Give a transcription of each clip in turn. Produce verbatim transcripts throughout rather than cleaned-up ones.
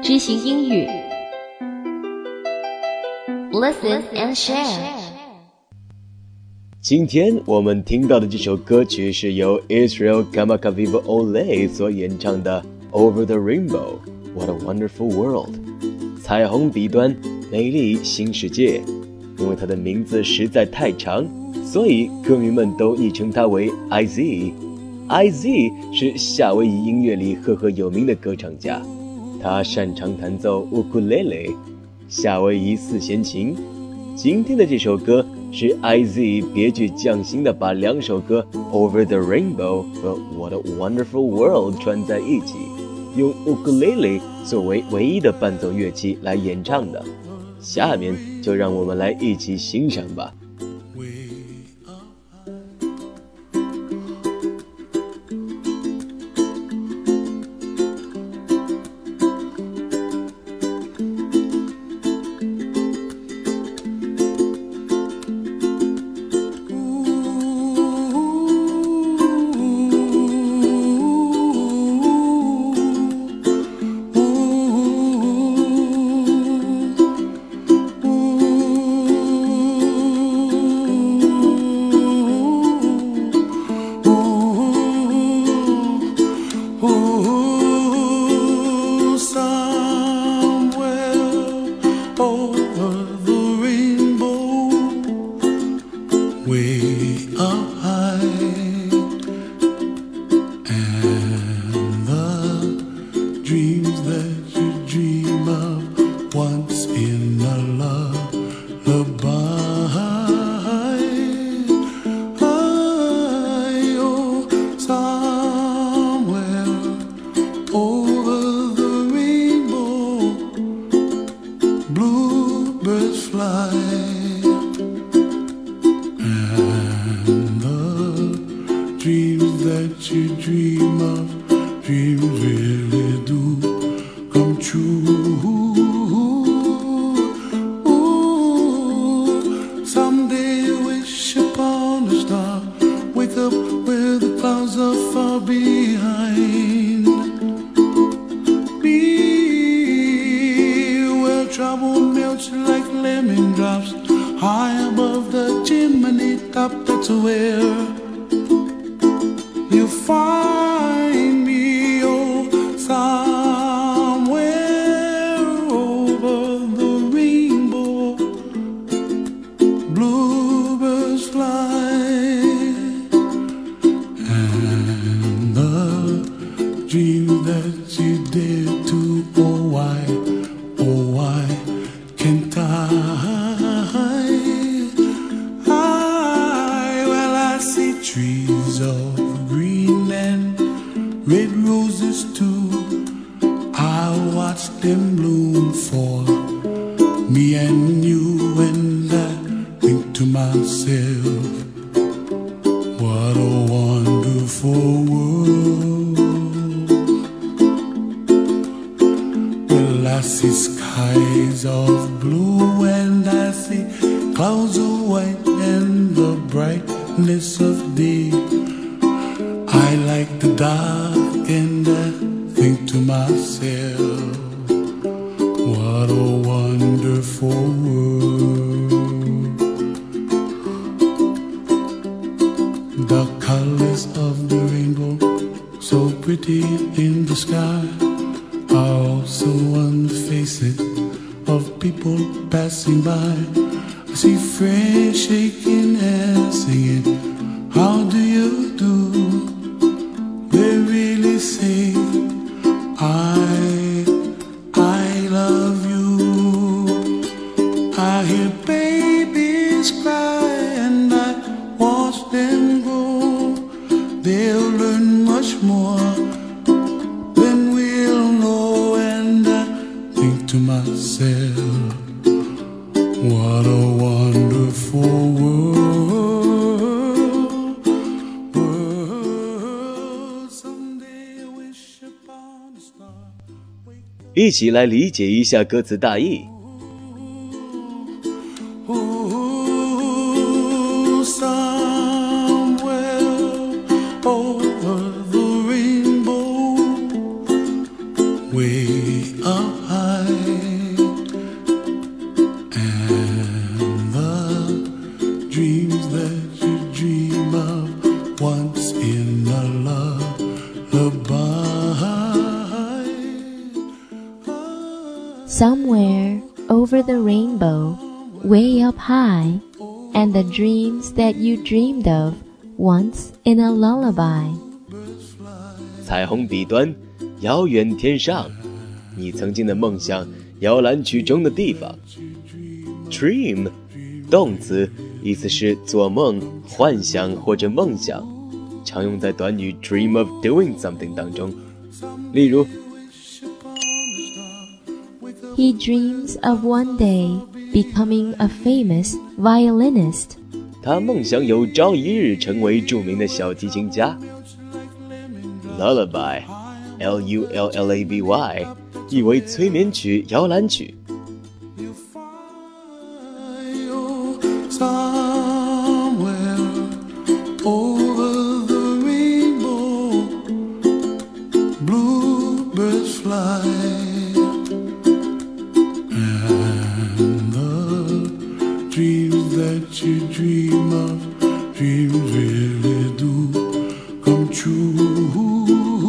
知行英语 Listen and share。 今天我们听到的这首歌曲是由 Israel Kamakawiwo Ole 所演唱的 Over the Rainbow What a Wonderful World 彩虹彼端美丽新世界。因为它的名字实在太长，所以歌迷们都昵称它为 I Z。 I Z 是夏威夷音乐里赫赫有名的歌唱家，他擅长弹奏乌库雷雷、夏威夷四弦琴。今天的这首歌是 I Z 别具匠心的把两首歌 Over the Rainbow 和 What a Wonderful World 串在一起，用乌克丽丽作为唯一的伴奏乐器来演唱的。下面就让我们来一起欣赏吧。一起来理解一下歌词大意。 Way up high Somewhere over the rainbow, way up high, and the dreams that you dreamed of once in a lullaby. 彩虹彼端，遥远天上，你曾经的梦想，摇篮曲中的地方。Dream， 动词，意思是做梦、幻想或者梦想，常用在短语 dream of doing something 当中。例如 He dreams of one day becoming a famous violinist. 他梦想有朝一日成为著名的小提琴家。Lullaby， L U L L A B Y， 意为催眠曲、摇篮曲。 Dreams that you dream of, dreams really do come true.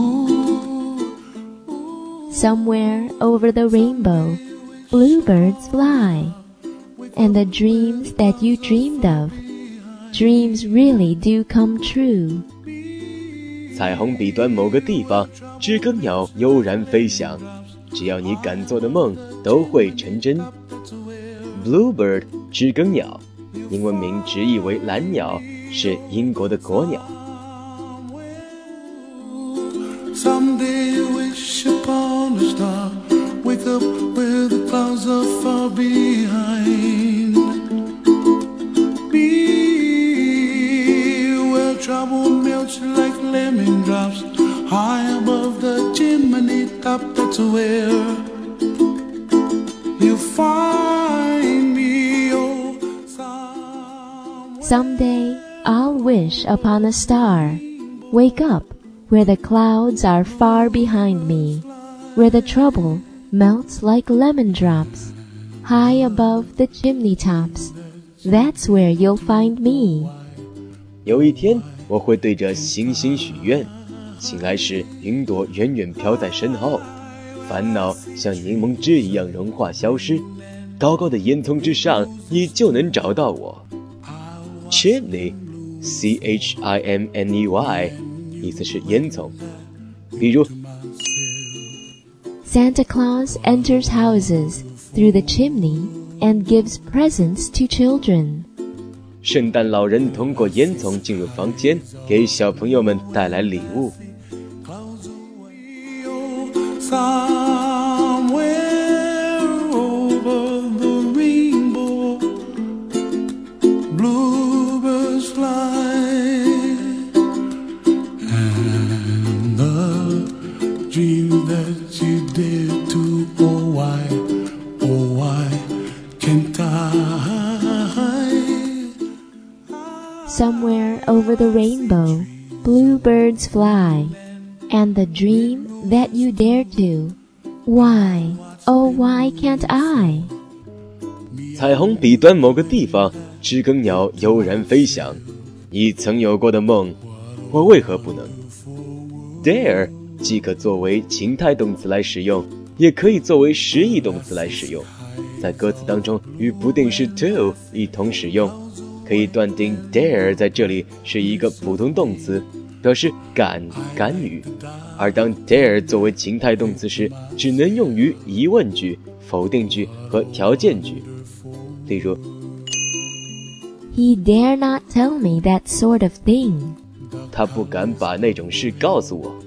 Somewhere over the rainbow, bluebirds fly, and the dreams that you dreamed of, dreams really do come true. 彩虹彼端某个地方，知更鸟悠然飞翔，只要你敢做的梦都会成真。Bluebird， 知更鸟，英文名直译为蓝鸟，是英国的国鸟。 Someday you wish upon a star, wake up where the clouds are far behind. Be where trouble melts like lemon drops, high above the chimney top. That's where you find me. Oh, someday I'll wish upon a star, wake up where the clouds are far behind me, where the trouble melts like lemon drops, high above the chimney tops. That's where you'll find me. 有一天我会对着星星许愿，醒来时云朵远远飘在身后，烦恼像柠檬汁一样融化消失，高高的烟囱之上你就能找到我。 Chimney， C H I M N E Y， 意思是烟囱。比如 Santa Claus enters houses through the chimney and gives presents to children. 圣诞老人通过烟囱进入房间，给小朋友们带来礼物。 Somewhere over the rainbow, bluebirds fly, and the dream that you dare to, oh why, oh why can't I? Somewhere over the rainbow, bluebirds fly, and the dream that you dare to, why, oh why can't I? 彩虹彼端某个地方，知更鸟悠然飞翔，你曾有过的梦，我为何不能？ Dare 既可作为情态动词来使用，也可以作为实义动词来使用，在歌词当中与不定式 to 一同使用，可以断定 dare 在这里是一个普通动词，表示敢、敢于，而当 dare 作为情态动词时，只能用于疑问句、否定句和条件句。例如 He dare not tell me that sort of thing. 他不敢把那种事告诉我。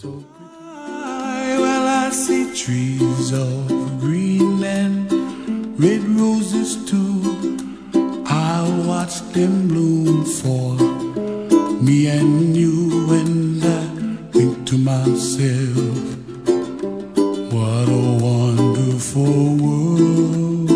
Well, I see trees of green and red roses too. I watch them bloom for me and you, and I think to myself, what a wonderful world.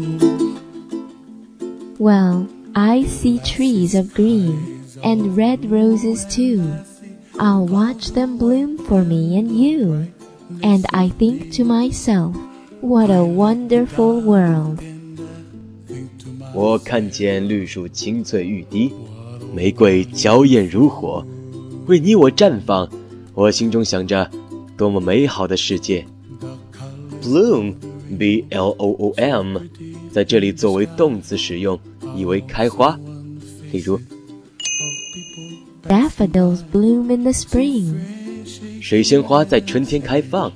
Well, I see trees of green and red roses too. I'll watch them bloom for me and you, and I think to myself, what a wonderful world. 我看见绿树青翠欲滴，玫瑰娇艳如火，为你我绽放，我心中想着多么美好的世界。 Bloom B L O O M， 在这里作为动词使用，意为开花。例如 Daffodils bloom in the spring. 水仙花在春天开放。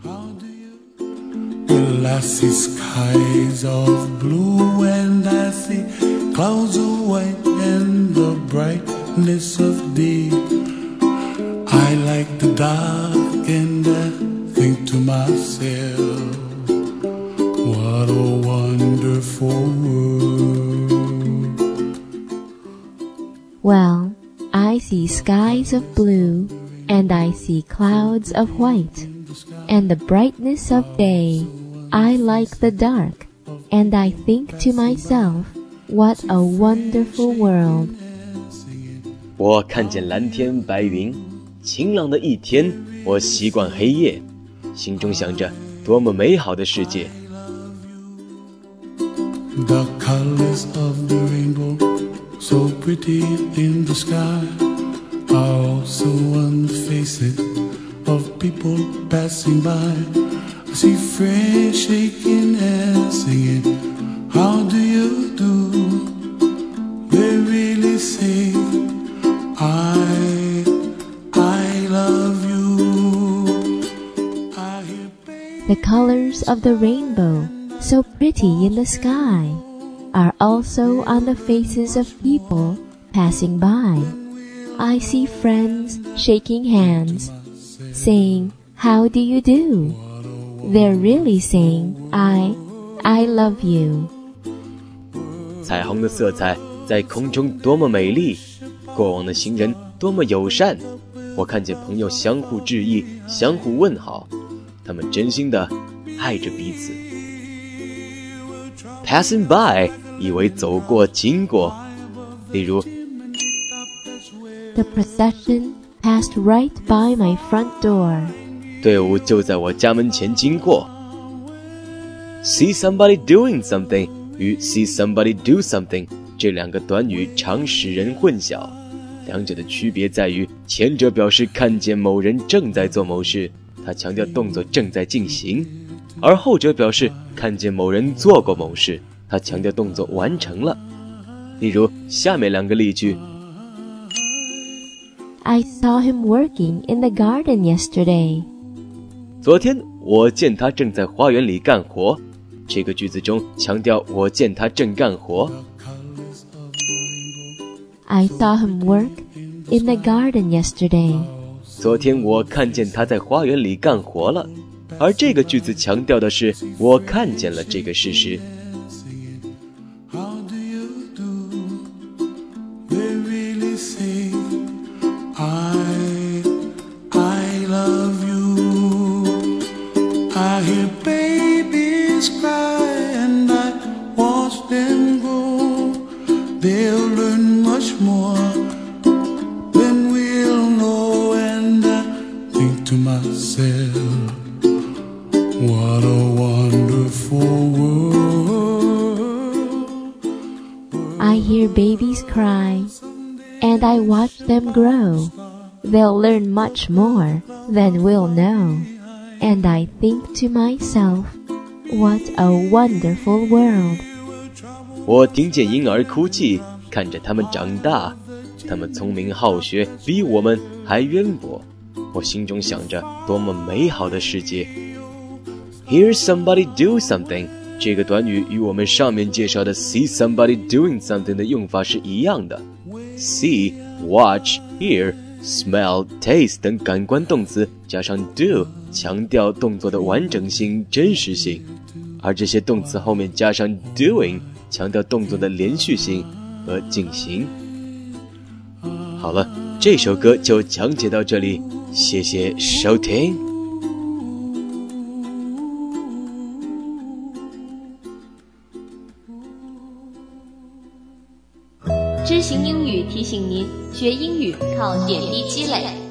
Well, I see skies of blue and I see clouds of white and the brightness of day. I like the dark and I think to myself, what a wonderful world. Well, I see skies of blue and I see clouds of white and the brightness of day. I like the dark, and I think to myself, what a wonderful world. 我看见蓝天白云，晴朗的一天，我习惯黑夜，心中想着多么美好的世界。 The colors of the rainbow, so pretty in the sky, are also on the faces of people passing by.I see friends shaking and singing, how do you do? They really say, I, I love you. I hear baby. The colors of the rainbow, so pretty in the sky, are also on the faces of people passing by. I see friends shaking hands, saying, how do you do?They're really saying, I, I love you. 彩虹的色彩在空中多么美丽，过往的行人多么友善。我看见朋友相互致意，相互问好，他们真心地爱着彼此。Passing by 意为走过经过，例如 The procession passed right by my front door. 队伍就在我家门前经过。See somebody doing something 与 see somebody do something 这两个短语常使人混淆，两者的区别在于，前者表示看见某人正在做某事，它强调动作正在进行；而后者表示看见某人做过某事，它强调动作完成了。例如下面两个例句 I saw him working in the garden yesterday. 昨天我见他正在花园里干活，这个句子中强调我见他正干活。 I saw him work in the garden yesterday. 昨天我看见他在花园里干活了，而这个句子强调的是我看见了这个事实。 I hear babies cry and I watch them grow. They'll learn much more than we'll know. And I think to myself, what a wonderful world. I hear babies cry and I watch them grow. They'll learn much more than we'll know.And I think to myself, what a wonderful world. 我听见婴儿哭泣，看着他们长大，他们聪明好学，比我们还渊博。我心中想着，多么美好的世界。Hear somebody do something 这个短语与我们上面介绍的 see somebody doing something 的用法是一样的。See, watch, hear.Smell, taste 等感官动词加上 do 强调动作的完整性、真实性，而这些动词后面加上 doing 强调动作的连续性和进行。好了，这首歌就讲解到这里，谢谢收听。 知行英语提醒您，学英语靠点滴积累。